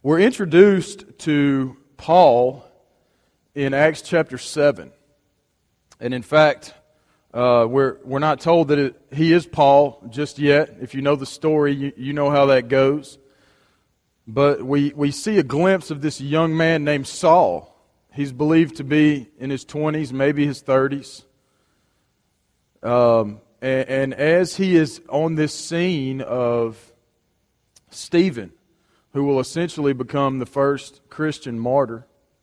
We're introduced to Paul in Acts chapter 7. And in fact, we're not told that he is Paul just yet. If you know the story, you know how that goes. But we see a glimpse of this young man named Saul. He's believed to be in his 20s, maybe his 30s. And as he is on this scene of Stephen, who will essentially become the first Christian martyr,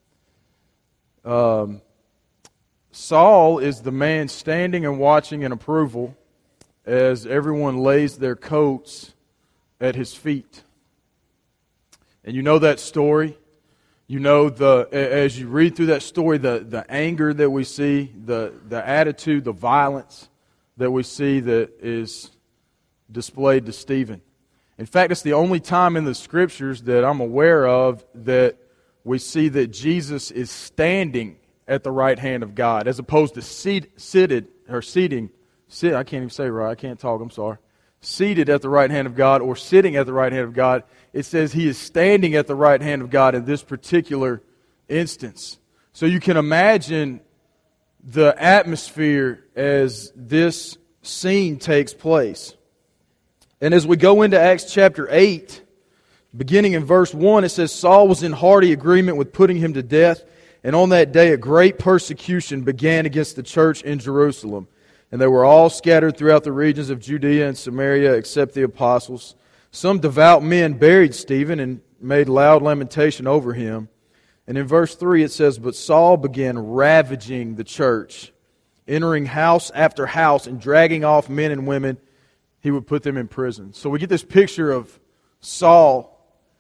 Saul is the man standing and watching in approval as everyone lays their coats at his feet. And you know that story. You know, as you read through that story, the anger that we see, the attitude, the violence that we see that is displayed to Stephen. In fact, it's the only time in the Scriptures that I'm aware of that we see that Jesus is standing at the right hand of God, as opposed to seating. I can't even say it right. I can't talk. I'm sorry. Seated at the right hand of God or sitting at the right hand of God. It says he is standing at the right hand of God in this particular instance. So you can imagine the atmosphere as this scene takes place. And as we go into Acts chapter 8, beginning in verse 1, it says, Saul was in hearty agreement with putting him to death, and on that day a great persecution began against the church in Jerusalem. And they were all scattered throughout the regions of Judea and Samaria except the apostles. Some devout men buried Stephen and made loud lamentation over him. And in verse 3 it says, But Saul began ravaging the church, entering house after house and dragging off men and women. He would put them in prison. So we get this picture of Saul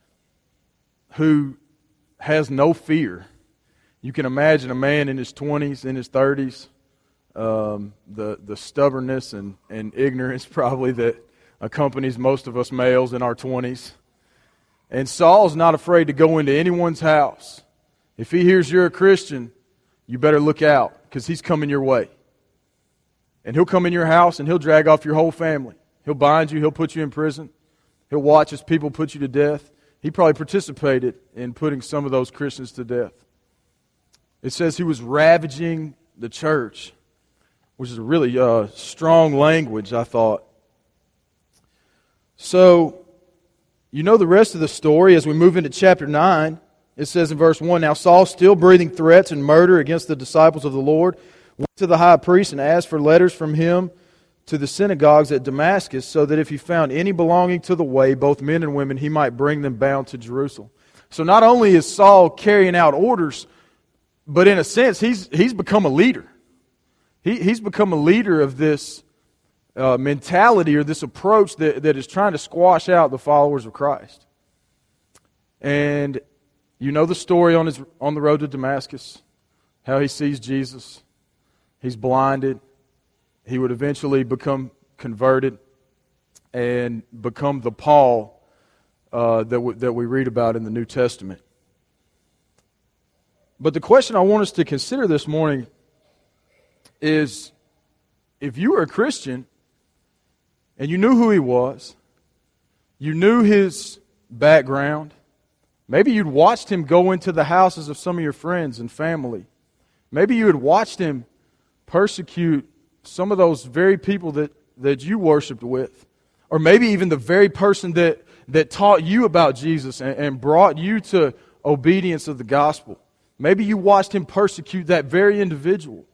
who has no fear. You can imagine a man in his 20s, in his 30s, the stubbornness and ignorance probably that accompanies most of us males in our 20s. And Saul's not afraid to go into anyone's house. If he hears you're a Christian, you better look out, because he's coming your way. And he'll come in your house and he'll drag off your whole family. He'll bind you, he'll put you in prison. He'll watch as people put you to death. He probably participated in putting some of those Christians to death. It says he was ravaging the church, which is a really strong language, I thought. So, you know the rest of the story as we move into chapter 9. It says in verse 1, Now Saul, still breathing threats and murder against the disciples of the Lord, went to the high priest and asked for letters from him to the synagogues at Damascus, so that if he found any belonging to the way, both men and women, he might bring them bound to Jerusalem. So not only is Saul carrying out orders, but in a sense, he's become a leader. He's become a leader of this mentality or this approach that is trying to squash out the followers of Christ. And you know the story on the road to Damascus, how he sees Jesus. He's blinded. He would eventually become converted and become the Paul that we read about in the New Testament. But the question I want us to consider this morning is, if you were a Christian and you knew who he was, you knew his background, maybe you'd watched him go into the houses of some of your friends and family. Maybe you had watched him persecute some of those very people that you worshiped with. Or maybe even the very person that taught you about Jesus and brought you to obedience of the gospel. Maybe you watched him persecute that very individual.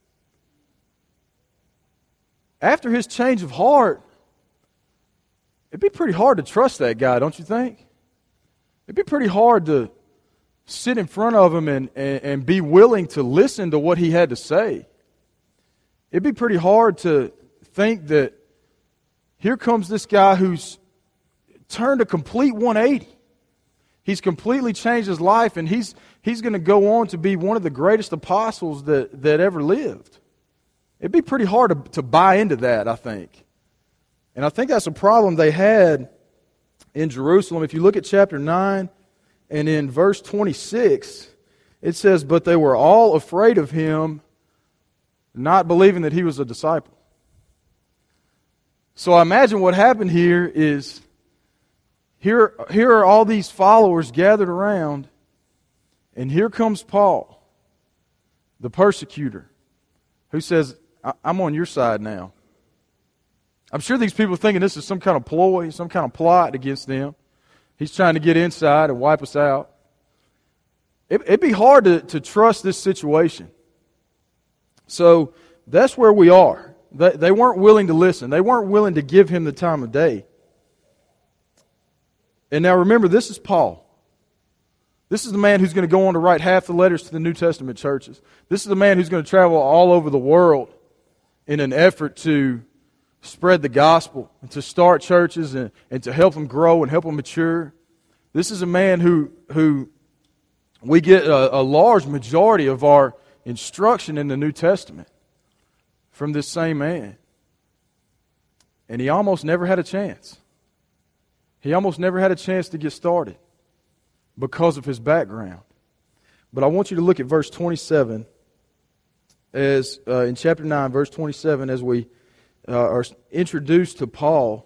After his change of heart, it'd be pretty hard to trust that guy, don't you think? It'd be pretty hard to sit in front of him and be willing to listen to what he had to say. It'd be pretty hard to think that here comes this guy who's turned a complete 180. He's completely changed his life, and he's going to go on to be one of the greatest apostles that ever lived. It'd be pretty hard to buy into that, I think. And I think that's a problem they had in Jerusalem. If you look at chapter 9 and in verse 26, it says, But they were all afraid of him, not believing that he was a disciple. So I imagine what happened here is here are all these followers gathered around, and here comes Paul, the persecutor, who says, I'm on your side now. I'm sure these people are thinking this is some kind of ploy, some kind of plot against them. He's trying to get inside and wipe us out. It'd be hard to trust this situation. So that's where we are. They weren't willing to listen. They weren't willing to give him the time of day. And now remember, this is Paul. This is the man who's going to go on to write half the letters to the New Testament churches. This is the man who's going to travel all over the world in an effort to spread the gospel and to start churches and to help them grow and help them mature. This is a man who we get a large majority of our instruction in the New Testament from this same man. And he almost never had a chance. He almost never had a chance to get started because of his background. But I want you to look at verse 27 as in chapter 9, verse 27, as we are introduced to Paul.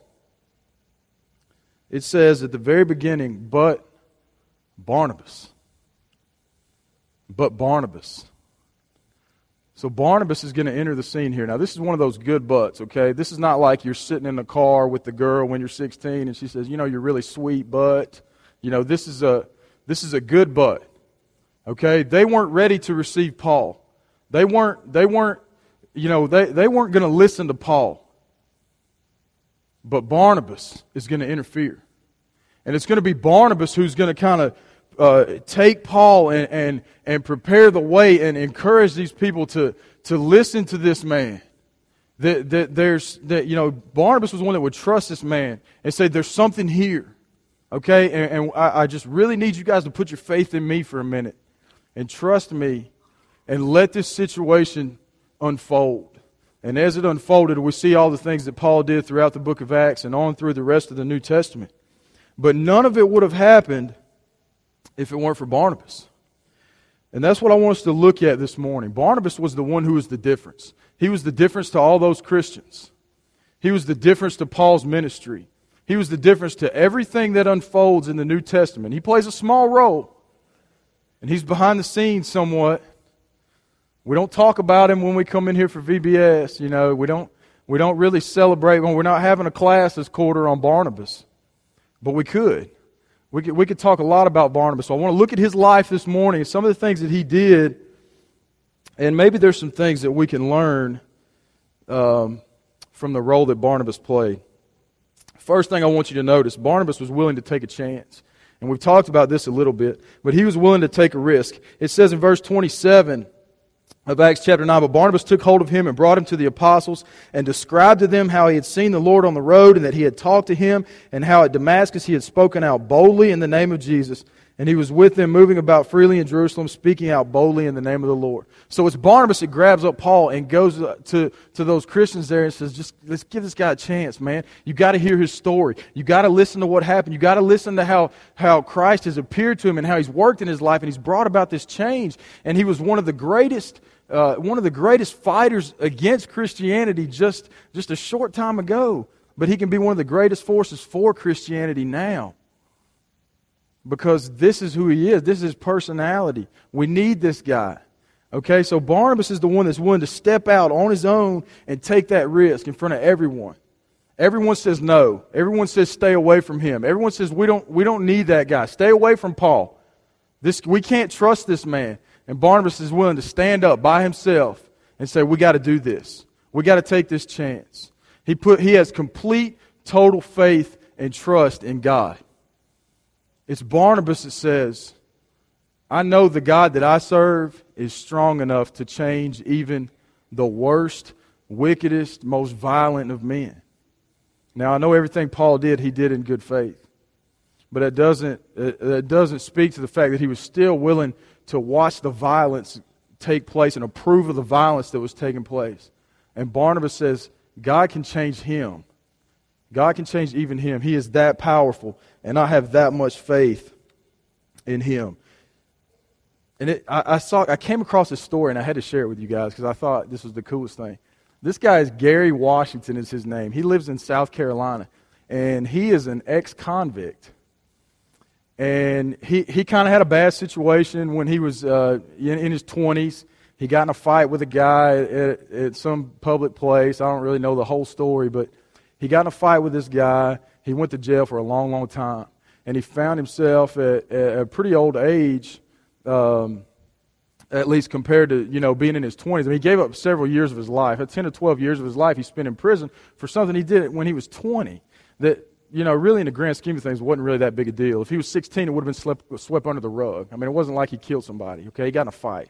It says at the very beginning, but Barnabas. But Barnabas. So Barnabas is going to enter the scene here. Now, this is one of those good buts, okay? This is not like you're sitting in the car with the girl when you're 16 and she says, you know, you're really sweet, but, you know, this is a good but, okay? They weren't ready to receive Paul. They weren't going to listen to Paul. But Barnabas is going to interfere. And it's going to be Barnabas who's going to kind of take Paul and prepare the way and encourage these people to listen to this man. Barnabas was one that would trust this man and say, there's something here. Okay? And I just really need you guys to put your faith in me for a minute and trust me and let this situation unfold. And as it unfolded, we see all the things that Paul did throughout the book of Acts and on through the rest of the New Testament. But none of it would have happened if it weren't for Barnabas. And that's what I want us to look at this morning. Barnabas was the one who was the difference. He was the difference to all those Christians. He was the difference to Paul's ministry. He was the difference to everything that unfolds in the New Testament. He plays a small role. And he's behind the scenes somewhat. We don't talk about him when we come in here for VBS. You know, we don't really celebrate when we're not having a class this quarter on Barnabas. But we could. We could talk a lot about Barnabas. So I want to look at his life this morning, some of the things that he did, and maybe there's some things that we can learn from the role that Barnabas played. First thing I want you to notice, Barnabas was willing to take a chance. And we've talked about this a little bit, but he was willing to take a risk. It says in verse 27 of Acts chapter 9, but Barnabas took hold of him and brought him to the apostles and described to them how he had seen the Lord on the road and that he had talked to him and how at Damascus he had spoken out boldly in the name of Jesus. And he was with them, moving about freely in Jerusalem, speaking out boldly in the name of the Lord. So it's Barnabas that grabs up Paul and goes to those Christians there and says, just let's give this guy a chance, man. You got to hear his story. You got to listen to what happened. You got to listen to how Christ has appeared to him and how he's worked in his life and he's brought about this change. And he was one of the greatest fighters against Christianity just a short time ago. But he can be one of the greatest forces for Christianity now. Because this is who he is. This is his personality. We need this guy. Okay, so Barnabas is the one that's willing to step out on his own and take that risk in front of everyone. Everyone says no. Everyone says stay away from him. Everyone says we don't need that guy. Stay away from Paul. We can't trust this man. And Barnabas is willing to stand up by himself and say, we got to do this. We got to take this chance. He has complete, total faith and trust in God. It's Barnabas that says, I know the God that I serve is strong enough to change even the worst, wickedest, most violent of men. Now, I know everything Paul did, he did in good faith. But it doesn't speak to the fact that he was still willing to watch the violence take place and approve of the violence that was taking place. And Barnabas says, God can change him. God can change even him. He is that powerful, and I have that much faith in him. And I came across this story, and I had to share it with you guys because I thought this was the coolest thing. This guy is Gary Washington is his name. He lives in South Carolina, and he is an ex-convict. And he kind of had a bad situation when he was in his 20s. He got in a fight with a guy at some public place. I don't really know the whole story, but he got in a fight with this guy. He went to jail for a long, long time. And he found himself at a pretty old age, at least compared to, being in his 20s. I mean, he gave up several years of his life. 10 to 12 years of his life he spent in prison for something he did when he was 20 that, really in the grand scheme of things wasn't really that big a deal. If he was 16, it would have been swept under the rug. I mean, it wasn't like he killed somebody, okay? He got in a fight.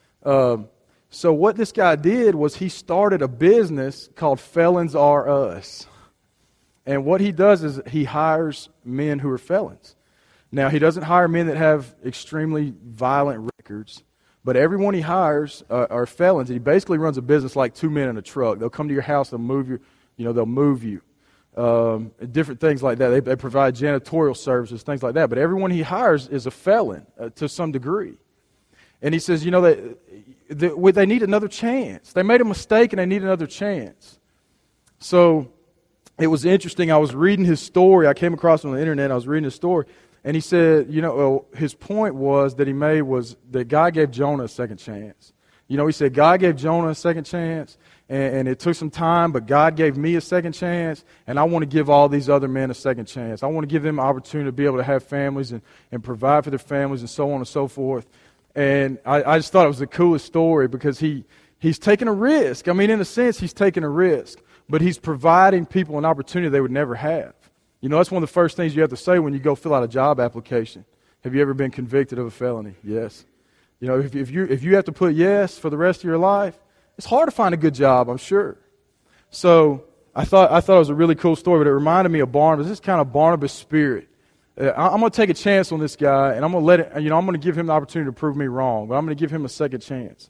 So what this guy did was he started a business called Felons R Us. And what he does is he hires men who are felons. Now, he doesn't hire men that have extremely violent records, but everyone he hires are felons. He basically runs a business like two men in a truck. They'll come to your house, they'll move you, they'll move you. Different things like that. They provide janitorial services, things like that. But everyone he hires is a felon to some degree. And he says, they need another chance. They made a mistake and they need another chance. So it was interesting. I was reading his story. I came across it on the internet. I was reading his story. And he said, his point that he made was that God gave Jonah a second chance. He said, God gave Jonah a second chance, and it took some time, but God gave me a second chance, and I want to give all these other men a second chance. I want to give them an opportunity to be able to have families and provide for their families and so on and so forth. And I just thought it was the coolest story because he's taking a risk. I mean, in a sense, he's taking a risk, but he's providing people an opportunity they would never have. That's one of the first things you have to say when you go fill out a job application. Have you ever been convicted of a felony? Yes. If you have to put yes for the rest of your life, it's hard to find a good job, I'm sure. So I thought it was a really cool story, but it reminded me of Barnabas. This kind of Barnabas spirit. I'm going to take a chance on this guy, and I'm going to let it. I'm going to give him the opportunity to prove me wrong, but I'm going to give him a second chance.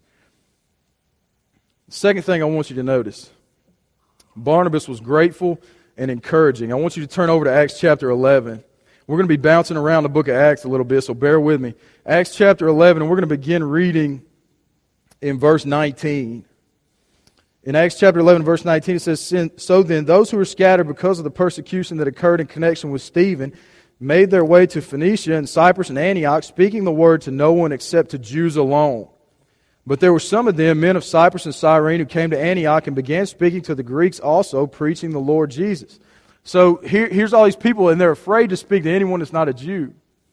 The second thing I want you to notice, Barnabas was grateful and encouraging. I want you to turn over to Acts chapter 11. We're going to be bouncing around the book of Acts a little bit, so bear with me. Acts chapter 11, and we're going to begin reading in verse 19. In Acts chapter 11, verse 19, it says, So then those who were scattered because of the persecution that occurred in connection with Stephen made their way to Phoenicia and Cyprus and Antioch, speaking the word to no one except to Jews alone. But there were some of them, men of Cyprus and Cyrene, who came to Antioch and began speaking to the Greeks also, preaching the Lord Jesus. So here's all these people, and they're afraid to speak to anyone that's not a Jew.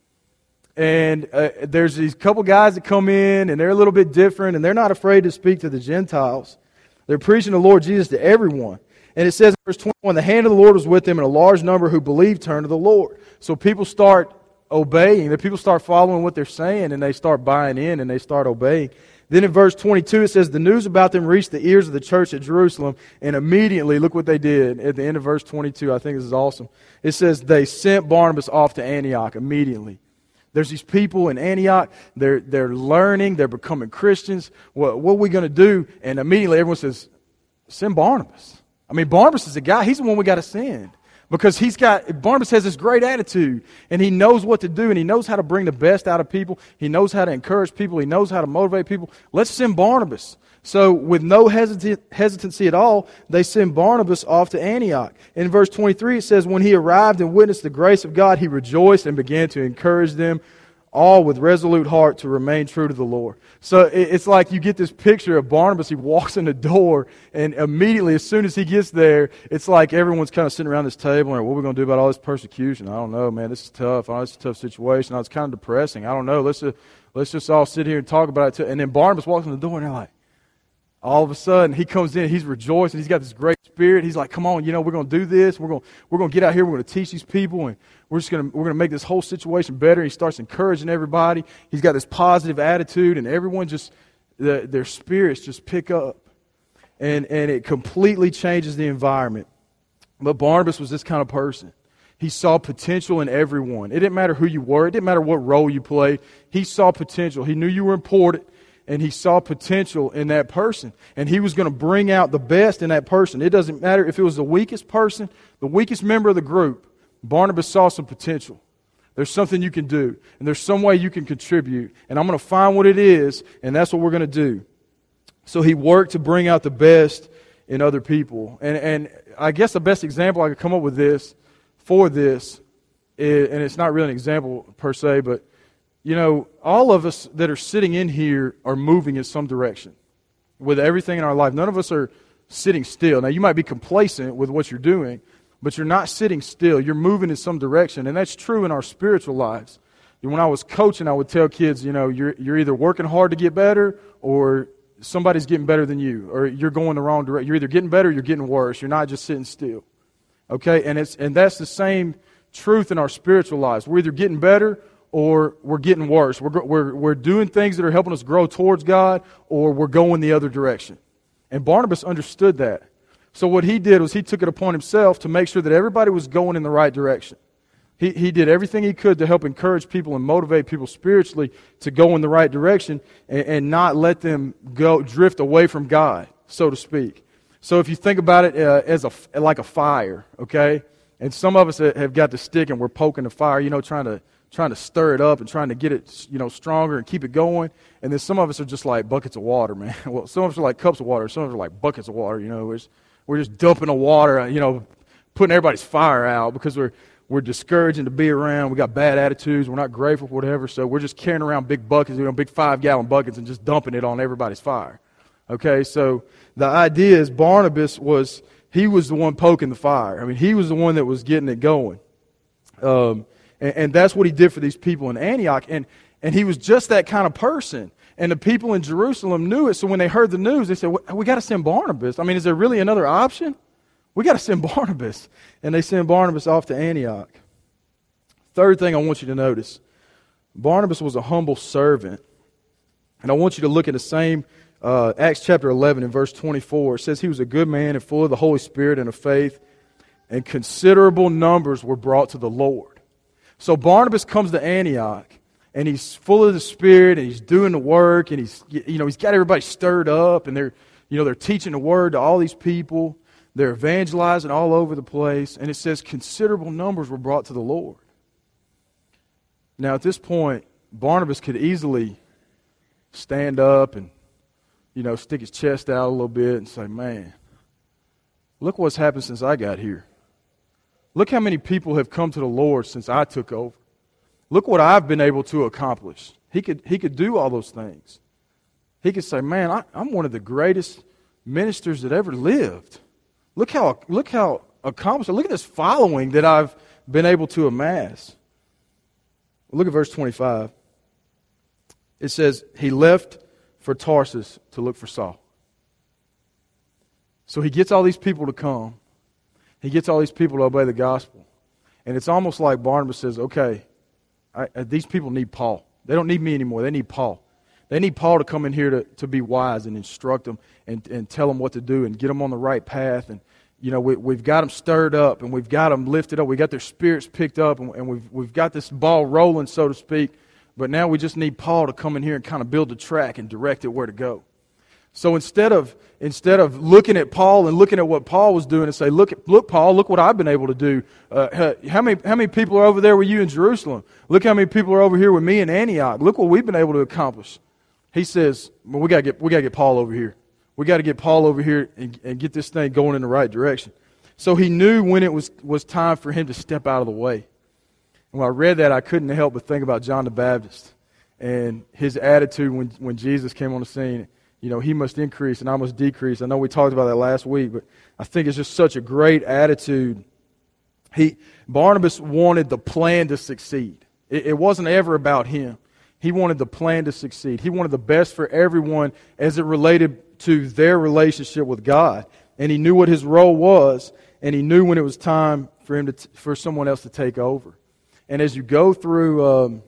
And there's these couple guys that come in, and they're a little bit different, and they're not afraid to speak to the Gentiles. They're preaching the Lord Jesus to everyone. And it says in verse 21, the hand of the Lord was with them, and a large number who believed turned to the Lord. So people start obeying. The people start following what they're saying, and they start buying in, and they start obeying. Then in verse 22, it says, the news about them reached the ears of the church at Jerusalem, and immediately, look what they did at the end of verse 22. I think this is awesome. It says, they sent Barnabas off to Antioch immediately. There's these people in Antioch, they're learning, they're becoming Christians. What are we going to do? And immediately everyone says, send Barnabas. I mean, Barnabas is the guy, he's the one we got to send. Because Barnabas has this great attitude, and he knows what to do, and he knows how to bring the best out of people. He knows how to encourage people. He knows how to motivate people. Let's send Barnabas. So with no hesitancy at all, they send Barnabas off to Antioch. In verse 23, it says, when he arrived and witnessed the grace of God, he rejoiced and began to encourage them all with resolute heart to remain true to the Lord. So it's like you get this picture of Barnabas. He walks in the door, and immediately, as soon as he gets there, it's like everyone's kind of sitting around this table and, what are we going to do about all this persecution? I don't know, man. This is tough. Oh, this is a tough situation. Oh, it's kind of depressing. I don't know. Let's just all sit here and talk about it. And then Barnabas walks in the door, and they're like, all of a sudden, he comes in, he's rejoicing, he's got this great spirit. He's like, come on, we're going to do this. We're going to get out here, we're going to teach these people, and we're going to make this whole situation better. He starts encouraging everybody. He's got this positive attitude, and everyone just, their spirits just pick up. And it completely changes the environment. But Barnabas was this kind of person. He saw potential in everyone. It didn't matter who you were. It didn't matter what role you played. He saw potential. He knew you were important. And he saw potential in that person. And he was going to bring out the best in that person. It doesn't matter if it was the weakest person, the weakest member of the group. Barnabas saw some potential. There's something you can do. And there's some way you can contribute. And I'm going to find what it is, and that's what we're going to do. So he worked to bring out the best in other people. And I guess the best example I could come up with for this and it's not really an example per se, but all of us that are sitting in here are moving in some direction with everything in our life. None of us are sitting still. Now, you might be complacent with what you're doing, but you're not sitting still. You're moving in some direction, and that's true in our spiritual lives. When I was coaching, I would tell kids, you're either working hard to get better, or somebody's getting better than you, or you're going the wrong direction. You're either getting better or you're getting worse. You're not just sitting still. Okay? And that's the same truth in our spiritual lives. We're either getting better or we're getting worse. We're doing things that are helping us grow towards God, or we're going the other direction. And Barnabas understood that. So what he did was he took it upon himself to make sure that everybody was going in the right direction. He did everything he could to help encourage people and motivate people spiritually to go in the right direction and not let them drift away from God, so to speak. So if you think about it as like a fire, okay? And some of us have got the stick and we're poking the fire, trying to stir it up and trying to get it, stronger and keep it going. And then some of us are just like buckets of water, man. Well, some of us are like cups of water. Some of us are like buckets of water. We're just dumping the water, putting everybody's fire out because we're discouraging to be around. We got bad attitudes. We're not grateful for whatever. So we're just carrying around big buckets, big 5-gallon buckets, and just dumping it on everybody's fire. Okay, so the idea is Barnabas he was the one poking the fire. I mean, he was the one that was getting it going. And that's what he did for these people in Antioch. And he was just that kind of person. And the people in Jerusalem knew it. So when they heard the news, they said, we got to send Barnabas. I mean, is there really another option? We got to send Barnabas. And they send Barnabas off to Antioch. Third thing I want you to notice, Barnabas was a humble servant. And I want you to look at the same Acts chapter 11 and verse 24. It says he was a good man and full of the Holy Spirit and of faith, and considerable numbers were brought to the Lord. So Barnabas comes to Antioch, and he's full of the Spirit, and he's doing the work, and he's got everybody stirred up, and they're teaching the word to all these people. They're evangelizing all over the place. And it says considerable numbers were brought to the Lord. Now, at this point, Barnabas could easily stand up and, stick his chest out a little bit and say, man, look what's happened since I got here. Look how many people have come to the Lord since I took over. Look what I've been able to accomplish. He could do all those things. He could say, man, I'm one of the greatest ministers that ever lived. Look how accomplished. Look at this following that I've been able to amass. Look at verse 25. It says, he left for Tarsus to look for Saul. So he gets all these people to come. He gets all these people to obey the gospel. And it's almost like Barnabas says, okay, these people need Paul. They don't need me anymore. They need Paul. They need Paul to come in here to be wise and instruct them and tell them what to do and get them on the right path. And, we've got them stirred up and we've got them lifted up. We got their spirits picked up and we've got this ball rolling, so to speak. But now we just need Paul to come in here and kind of build the track and direct it where to go. So instead of looking at Paul and looking at what Paul was doing and say, look Paul, look what I've been able to do. How many people are over there with you in Jerusalem? Look how many people are over here with me in Antioch. Look what we've been able to accomplish. He says, well, we gotta get Paul over here. We got to get Paul over here and get this thing going in the right direction. So he knew when it was time for him to step out of the way. And when I read that, I couldn't help but think about John the Baptist and his attitude when Jesus came on the scene. He must increase and I must decrease. I know we talked about that last week, but I think it's just such a great attitude. Barnabas wanted the plan to succeed. It wasn't ever about him. He wanted the plan to succeed. He wanted the best for everyone as it related to their relationship with God. And he knew what his role was, and he knew when it was time for him for someone else to take over. And as you go through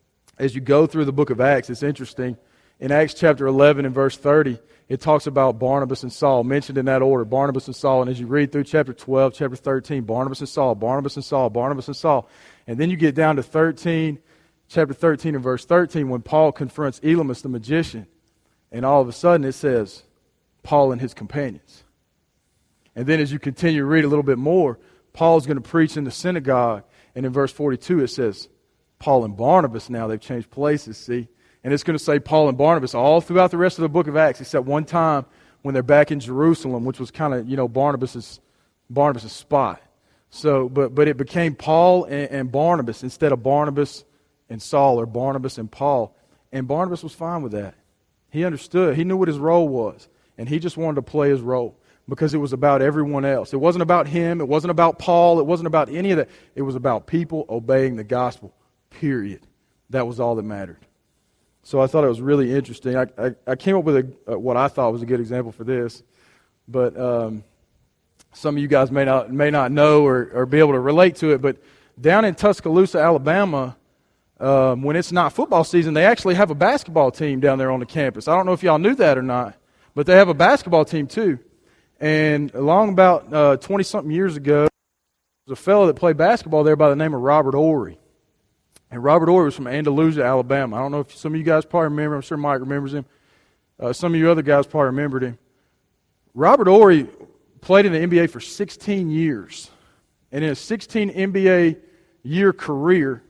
the book of Acts, it's interesting. In Acts chapter 11 and verse 30, it talks about Barnabas and Saul, mentioned in that order, Barnabas and Saul. And as you read through chapter 12, chapter 13, Barnabas and Saul, Barnabas and Saul, Barnabas and Saul. And then you get down to chapter 13 and verse 13, when Paul confronts Elymas the magician. And all of a sudden it says, Paul and his companions. And then as you continue to read a little bit more, Paul's going to preach in the synagogue. And in verse 42 it says, Paul and Barnabas now, they've changed places, see? And it's going to say Paul and Barnabas all throughout the rest of the book of Acts, except one time when they're back in Jerusalem, which was kind of, Barnabas' spot. So, but it became Paul and Barnabas instead of Barnabas and Saul or Barnabas and Paul. And Barnabas was fine with that. He understood. He knew what his role was. And he just wanted to play his role because it was about everyone else. It wasn't about him. It wasn't about Paul. It wasn't about any of that. It was about people obeying the gospel, period. That was all that mattered. So I thought it was really interesting. I came up with what I thought was a good example for this. But some of you guys may not know or be able to relate to it. But down in Tuscaloosa, Alabama, when it's not football season, they actually have a basketball team down there on the campus. I don't know if y'all knew that or not, but they have a basketball team too. And along about 20-something years ago, there was a fellow that played basketball there by the name of Robert Ory. And Robert Ory was from Andalusia, Alabama. I don't know if some of you guys probably remember him. I'm sure Mike remembers him. Some of you other guys probably remembered him. Robert Ory played in the NBA for 16 years. And in a 16 NBA year career,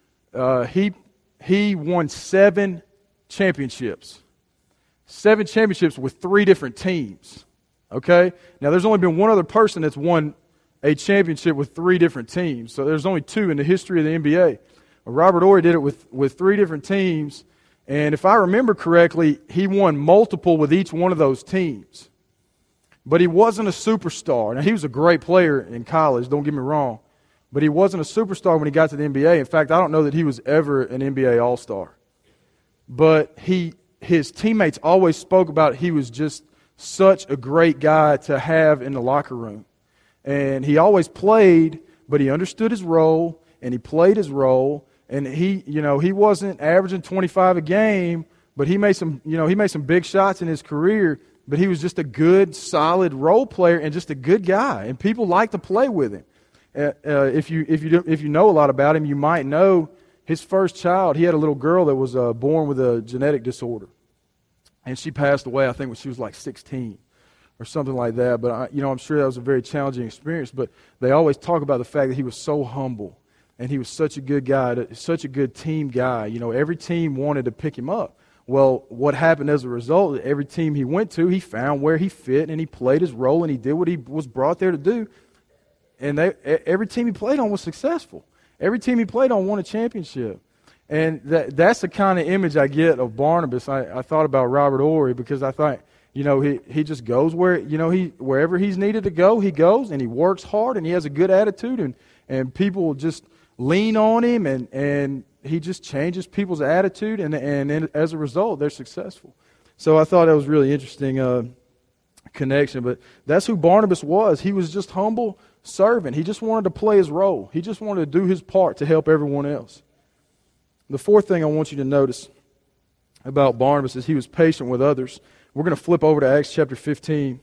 he won 7 championships. 7 championships with 3 different teams. Okay? Now, there's only been one other person that's won a championship with 3 different teams. So there's only 2 in the history of the NBA. Robert Ory did it with 3 different teams. And if I remember correctly, he won multiple with each one of those teams. But he wasn't a superstar. Now, he was a great player in college, don't get me wrong. But he wasn't a superstar when he got to the NBA. In fact, I don't know that he was ever an NBA All-Star. But his teammates always spoke about he was just such a great guy to have in the locker room. And he always played, but he understood his role, and he played his role. And he wasn't averaging 25 a game, but he made some big shots in his career. But he was just a good, solid role player and just a good guy, and people liked to play with him. If you know a lot about him, you might know his first child. He had a little girl that was born with a genetic disorder, and she passed away. I think when she was like 16 or something like that. But I'm sure that was a very challenging experience. But they always talk about the fact that he was so humble, and he was such a good guy, such a good team guy. Every team wanted to pick him up. Well, what happened as a result, every team he went to, he found where he fit, and he played his role, and he did what he was brought there to do. And every team he played on was successful. Every team he played on won a championship. And that's the kind of image I get of Barnabas. I thought about Robert Ory because I thought, he just goes wherever he's needed to go, he goes, and he works hard, and he has a good attitude, and people just lean on him, and he just changes people's attitude, and as a result, they're successful. So I thought that was really interesting connection. But that's who Barnabas was. He was just humble servant. He just wanted to play his role. He just wanted to do his part to help everyone else. The fourth thing I want you to notice about Barnabas is he was patient with others. We're going to flip over to Acts chapter 15.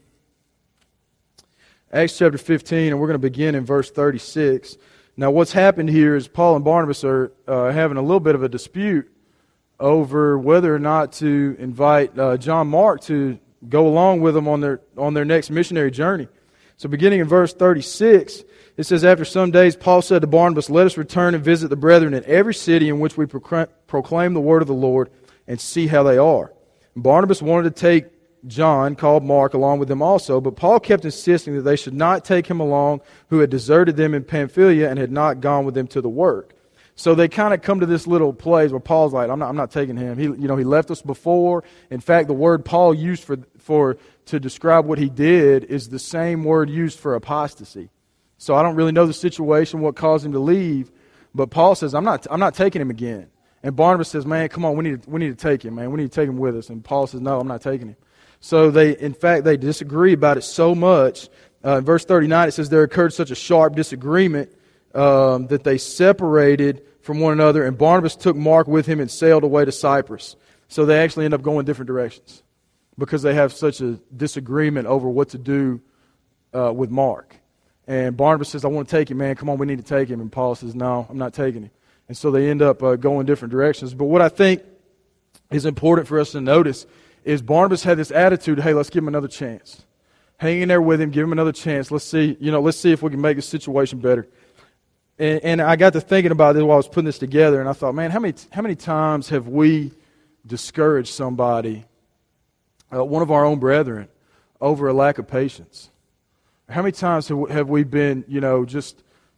Acts chapter 15, and we're going to begin in verse 36. Now, what's happened here is Paul and Barnabas are having a little bit of a dispute over whether or not to invite John Mark to go along with them on their next missionary journey. So beginning in verse 36, it says, "After some days Paul said to Barnabas, 'Let us return and visit the brethren in every city in which we proclaim the word of the Lord and see how they are.' And Barnabas wanted to take John, called Mark, along with them also, but Paul kept insisting that they should not take him along, who had deserted them in Pamphylia and had not gone with them to the work." So they kind of come to this little place where Paul's like, I'm not taking him. He left us before. In fact, the word Paul used to describe what he did is the same word used for apostasy. So I don't really know the situation, what caused him to leave, but Paul says, I'm not taking him again. And Barnabas says, "Man, come on, we need to take him, man. We need to take him with us." And Paul says, "No, I'm not taking him." So they disagree about it so much. In verse 39, it says there occurred such a sharp disagreement that they separated from one another, and Barnabas took Mark with him and sailed away to Cyprus. So they actually end up going different directions because they have such a disagreement over what to do with Mark. And Barnabas says, "I want to take him, man. Come on, we need to take him." And Paul says, "No, I'm not taking him." And so they end up going different directions. But what I think is important for us to notice is Barnabas had this attitude, hey, let's give him another chance. Hang in there with him, give him another chance. Let's see if we can make the situation better. And I got to thinking about this while I was putting this together, and I thought, man, how many times have we discouraged somebody, one of our own brethren, over a lack of patience? How many times have we been, just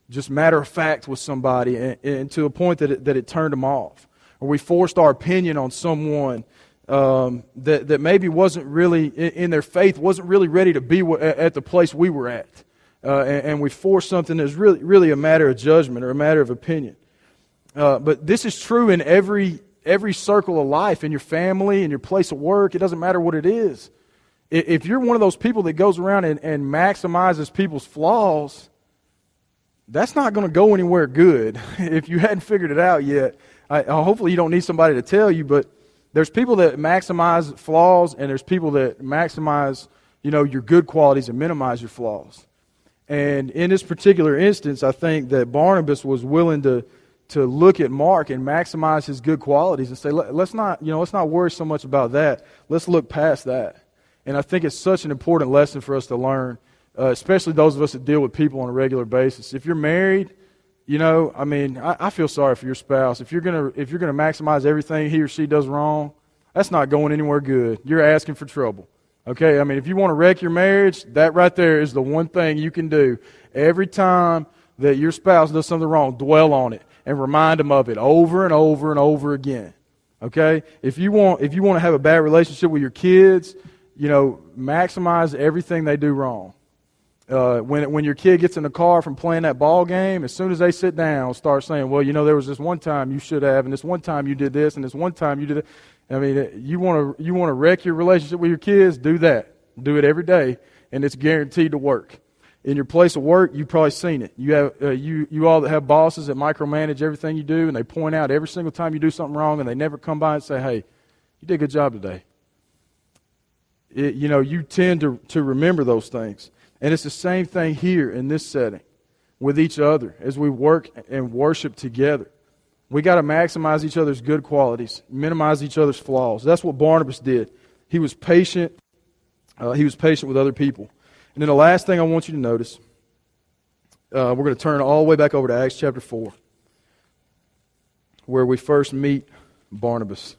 just matter of fact with somebody, and to a point that it turned them off. Or we forced our opinion on someone that maybe wasn't really, in their faith, wasn't really ready to be at the place we were at. And we forced something that's really a matter of judgment or a matter of opinion. But this is true in every circle of life, in your family, in your place of work. It doesn't matter what it is. If you're one of those people that goes around and maximizes people's flaws, that's not going to go anywhere good. If you hadn't figured it out yet, hopefully you don't need somebody to tell you, but there's people that maximize flaws, and there's people that maximize, your good qualities and minimize your flaws. And in this particular instance, I think that Barnabas was willing to look at Mark and maximize his good qualities and say, let's not worry so much about that. Let's look past that. And I think it's such an important lesson for us to learn, especially those of us that deal with people on a regular basis. If you're married, I feel sorry for your spouse. If you're gonna maximize everything he or she does wrong, that's not going anywhere good. You're asking for trouble. Okay? If you want to wreck your marriage, that right there is the one thing you can do. Every time that your spouse does something wrong, dwell on it and remind them of it over and over and over again. Okay? If you want to have a bad relationship with your kids, maximize everything they do wrong. When your kid gets in the car from playing that ball game, as soon as they sit down, start saying, well, there was this one time you should have, and this one time you did this, and this one time you did that. You want to wreck your relationship with your kids? Do that. Do it every day, and it's guaranteed to work. In your place of work, you've probably seen it. You have you all that have bosses that micromanage everything you do, and they point out every single time you do something wrong, and they never come by and say, hey, you did a good job today. You tend to remember those things. And it's the same thing here in this setting with each other as we work and worship together. We got to maximize each other's good qualities, minimize each other's flaws. That's what Barnabas did. He was patient. He was patient with other people. And then the last thing I want you to notice, we're going to turn all the way back over to Acts chapter 4, where we first meet Barnabas.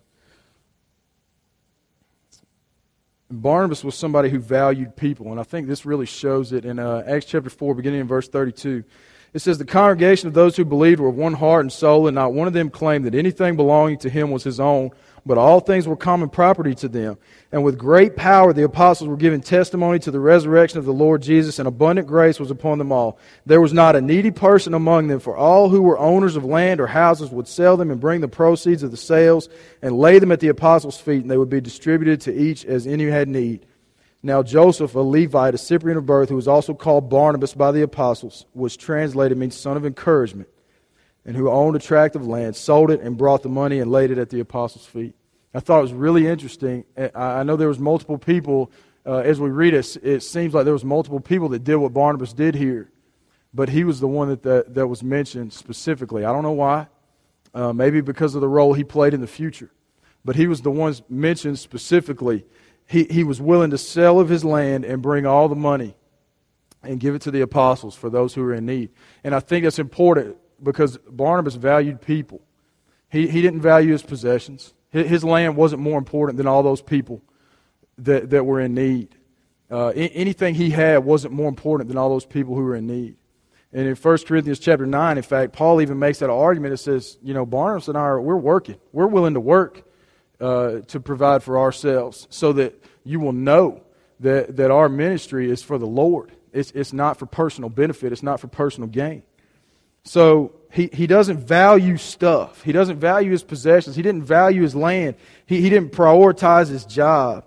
Barnabas was somebody who valued people, and I think this really shows it in Acts chapter 4, beginning in verse 32. It says, the congregation of those who believed were of one heart and soul, and not one of them claimed that anything belonging to him was his own, but all things were common property to them. And with great power the apostles were giving testimony to the resurrection of the Lord Jesus, and abundant grace was upon them all. There was not a needy person among them, for all who were owners of land or houses would sell them and bring the proceeds of the sales and lay them at the apostles' feet, and they would be distributed to each as any had need. Now Joseph, a Levite, a Cyprian of birth, who was also called Barnabas by the apostles, was translated means son of encouragement, and who owned a tract of land, sold it, and brought the money and laid it at the apostles' feet. I thought it was really interesting. I know there was multiple people, as we read it, it seems like there was multiple people that did what Barnabas did here, but he was the one that was mentioned specifically. I don't know why. Maybe because of the role he played in the future. But he was the one mentioned specifically. He was willing to sell of his land and bring all the money and give it to the apostles for those who were in need. And I think that's important because Barnabas valued people. He didn't value his possessions. His land wasn't more important than all those people that were in need. Anything he had wasn't more important than all those people who were in need. And in 1 Corinthians chapter 9, in fact, Paul even makes that argument. It says, Barnabas and I, we're working. We're willing to work to provide for ourselves so that you will know that our ministry is for the Lord. It's not for personal benefit. It's not for personal gain. So he doesn't value stuff. He doesn't value his possessions. He didn't value his land. He didn't prioritize his job.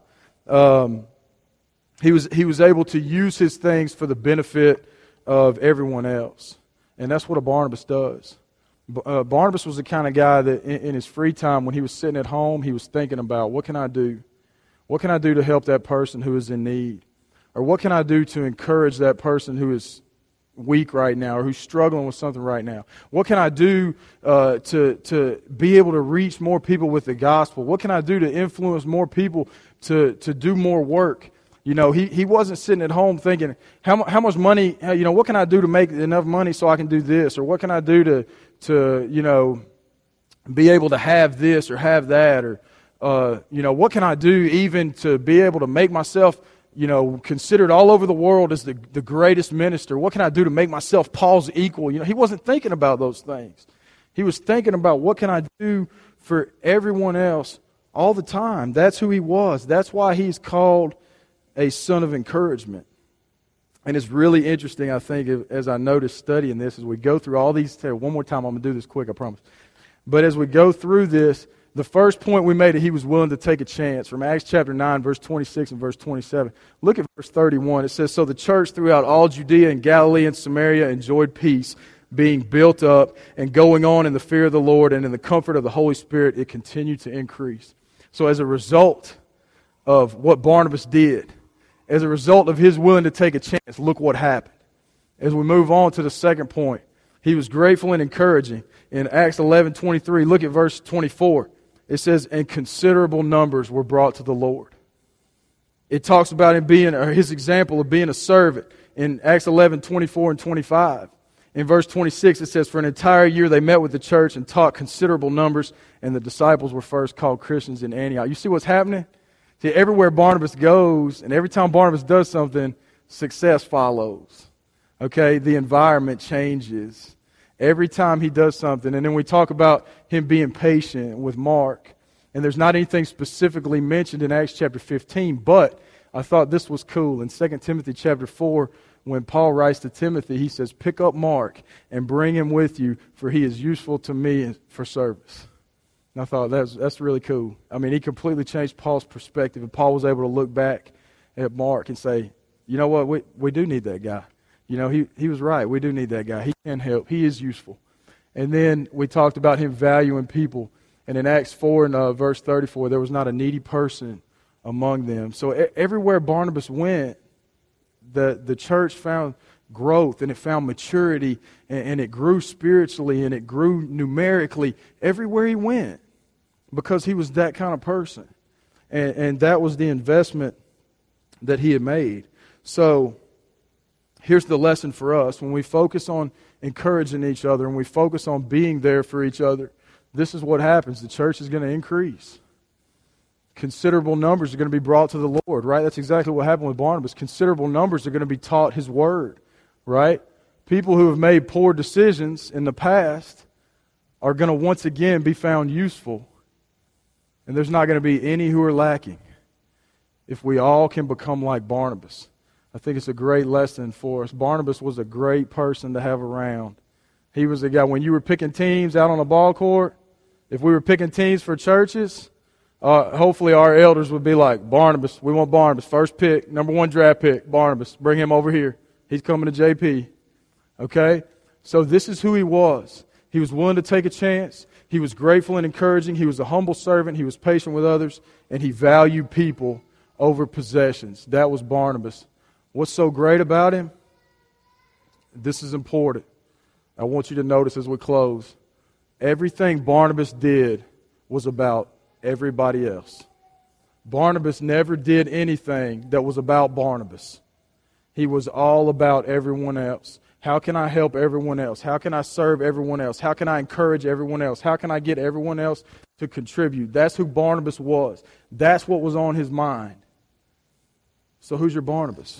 He was able to use his things for the benefit of everyone else. And that's what a Barnabas does. Barnabas was the kind of guy that in his free time, when he was sitting at home, he was thinking about, what can I do? What can I do to help that person who is in need? Or what can I do to encourage that person who is weak right now or who's struggling with something right now? What can I do to be able to reach more people with the gospel? What can I do to influence more people to do more work? He wasn't sitting at home thinking, how much money, what can I do to make enough money so I can do this? Or what can I do to be able to have this or have that? Or, what can I do even to be able to make myself considered all over the world as the greatest minister. What can I do to make myself Paul's equal? He wasn't thinking about those things. He was thinking about what can I do for everyone else all the time. That's who he was. That's why he's called a son of encouragement. And it's really interesting, I think, as I noticed studying this, as we go through all these. One more time, I'm going to do this quick, I promise. But as we go through this, the first point we made that he was willing to take a chance from Acts chapter 9, verse 26 and verse 27. Look at verse 31. It says, "So the church throughout all Judea and Galilee and Samaria enjoyed peace, being built up and going on in the fear of the Lord, and in the comfort of the Holy Spirit, it continued to increase." So as a result of what Barnabas did, as a result of his willing to take a chance, look what happened. As we move on to the second point, he was grateful and encouraging. In Acts 11:23, look at verse 24. It says, "And considerable numbers were brought to the Lord." It talks about him being, or his example of being a servant in Acts 11:24 and 25. In verse 26, it says, "For an entire year they met with the church and taught considerable numbers, and the disciples were first called Christians in Antioch." You see what's happening? See, everywhere Barnabas goes, and every time Barnabas does something, success follows. Okay? The environment changes every time he does something. And then we talk about him being patient with Mark. And there's not anything specifically mentioned in Acts chapter 15, but I thought this was cool. In 2 Timothy chapter 4, when Paul writes to Timothy, he says, "Pick up Mark and bring him with you, for he is useful to me for service." And I thought that's really cool. I mean, he completely changed Paul's perspective, and Paul was able to look back at Mark and say, you know what, we do need that guy. He was right. We do need that guy. He can help. He is useful. And then we talked about him valuing people. And in Acts 4 and verse 34, there was not a needy person among them. So everywhere Barnabas went, the church found growth, and it found maturity, and it grew spiritually, and it grew numerically everywhere he went, because he was that kind of person. And that was the investment that he had made. So here's the lesson for us. When we focus on encouraging each other and we focus on being there for each other, this is what happens. The church is going to increase. Considerable numbers are going to be brought to the Lord, right? That's exactly what happened with Barnabas. Considerable numbers are going to be taught his word, right? People who have made poor decisions in the past are going to once again be found useful. And there's not going to be any who are lacking if we all can become like Barnabas. I think it's a great lesson for us. Barnabas was a great person to have around. He was a guy, when you were picking teams out on a ball court, if we were picking teams for churches, hopefully our elders would be like, "Barnabas, we want Barnabas. First pick, number 1 draft pick, Barnabas. Bring him over here. He's coming to JP." Okay? So this is who he was. He was willing to take a chance. He was grateful and encouraging. He was a humble servant. He was patient with others. And he valued people over possessions. That was Barnabas. What's so great about him? This is important. I want you to notice as we close. Everything Barnabas did was about everybody else. Barnabas never did anything that was about Barnabas. He was all about everyone else. How can I help everyone else? How can I serve everyone else? How can I encourage everyone else? How can I get everyone else to contribute? That's who Barnabas was. That's what was on his mind. So who's your Barnabas?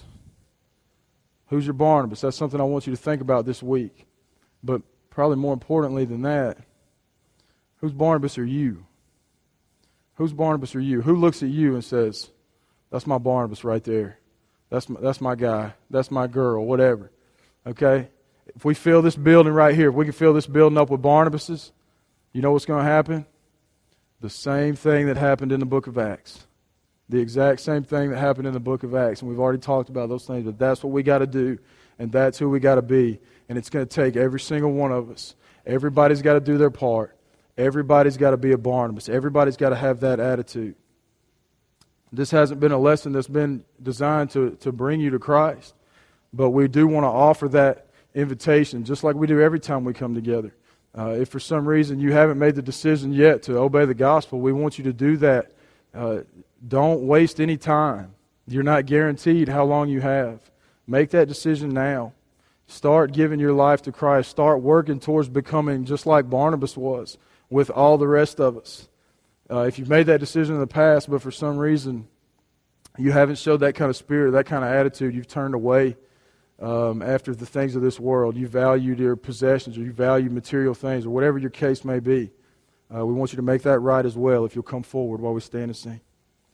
Who's your Barnabas? That's something I want you to think about this week. But probably more importantly than that, whose Barnabas are you? Whose Barnabas are you? Who looks at you and says, "That's my Barnabas right there. That's my guy. That's my girl," whatever. Okay? If we fill this building right here, if we can fill this building up with Barnabases, you know what's going to happen? The same thing that happened in the book of Acts. The exact same thing that happened in the book of Acts. And we've already talked about those things, but that's what we got to do. And that's who we got to be. And it's going to take every single one of us. Everybody's got to do their part. Everybody's got to be a Barnabas. Everybody's got to have that attitude. This hasn't been a lesson that's been designed to bring you to Christ. But we do want to offer that invitation, just like we do every time we come together. If for some reason you haven't made the decision yet to obey the gospel, we want you to do that. Don't waste any time. You're not guaranteed how long you have. Make that decision now. Start giving your life to Christ. Start working towards becoming just like Barnabas was with all the rest of us. If you've made that decision in the past, but for some reason you haven't showed that kind of spirit, that kind of attitude, you've turned away after the things of this world, you valued your possessions, or you value material things, or whatever your case may be, we want you to make that right as well if you'll come forward while we stand and sing.